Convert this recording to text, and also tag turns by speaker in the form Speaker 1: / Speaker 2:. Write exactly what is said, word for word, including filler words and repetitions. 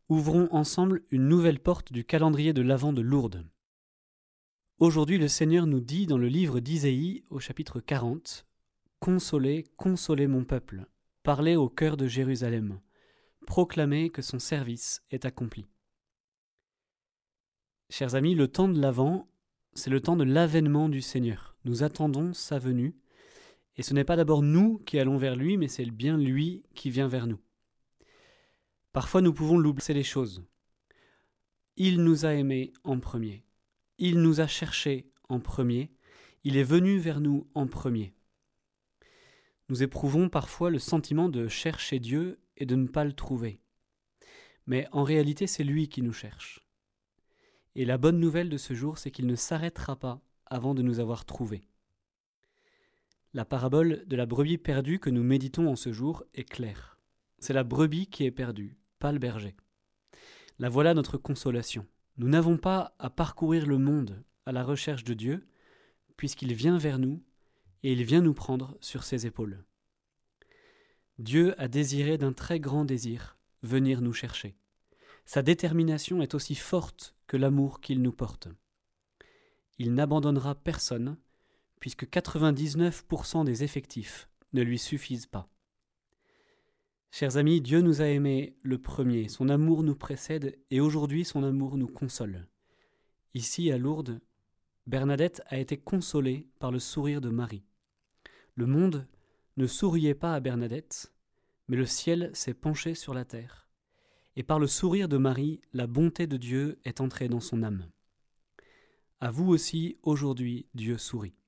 Speaker 1: Ouvrons ensemble une nouvelle porte du calendrier de l'Avent de Lourdes. Aujourd'hui, le Seigneur nous dit dans le livre d'Isaïe, au chapitre quarante, « Consolez, consolez mon peuple, parlez au cœur de Jérusalem, proclamez que son service est accompli. » Chers amis, le temps de l'Avent, c'est le temps de l'avènement du Seigneur. Nous attendons sa venue, et ce n'est pas d'abord nous qui allons vers lui, mais c'est bien lui qui vient vers nous. Parfois, nous pouvons l'oublier les choses. Il nous a aimés en premier. Il nous a cherchés en premier. Il est venu vers nous en premier. Nous éprouvons parfois le sentiment de chercher Dieu et de ne pas le trouver. Mais en réalité, c'est lui qui nous cherche. Et la bonne nouvelle de ce jour, c'est qu'il ne s'arrêtera pas avant de nous avoir trouvés. La parabole de la brebis perdue que nous méditons en ce jour est claire. C'est la brebis qui est perdue, pas le berger. La voilà notre consolation. Nous n'avons pas à parcourir le monde à la recherche de Dieu, puisqu'il vient vers nous et il vient nous prendre sur ses épaules. Dieu a désiré d'un très grand désir venir nous chercher. Sa détermination est aussi forte que l'amour qu'il nous porte. Il n'abandonnera personne, puisque quatre-vingt-dix-neuf pour cent des effectifs ne lui suffisent pas. Chers amis, Dieu nous a aimés le premier, son amour nous précède et aujourd'hui son amour nous console. Ici à Lourdes, Bernadette a été consolée par le sourire de Marie. Le monde ne souriait pas à Bernadette, mais le ciel s'est penché sur la terre. Et par le sourire de Marie, la bonté de Dieu est entrée dans son âme. À vous aussi, aujourd'hui, Dieu sourit.